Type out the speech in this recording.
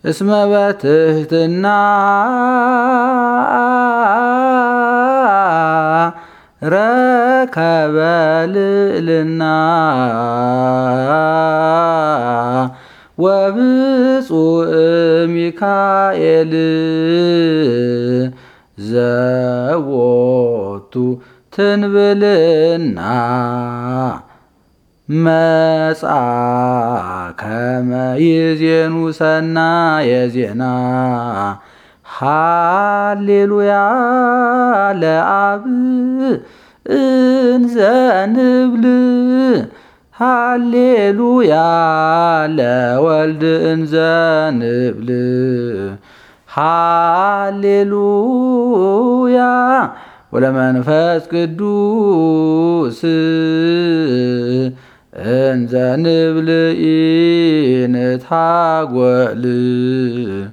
እስመ በትሕትና ረከበ ልዕልና ወብፁዕ ሚካኤል ዘቦቱ ትንብልና መጻ ከመ ይዜኑ ሰናየ ዜና ሃሌሉያ ለአብ እንዘ ንብል ሃሌሉያ ለወልድ እንዘ ንብል ሃሌሉያ ወለመንፈስ ቅዱስ እንዘ ንብል ኢንታጐል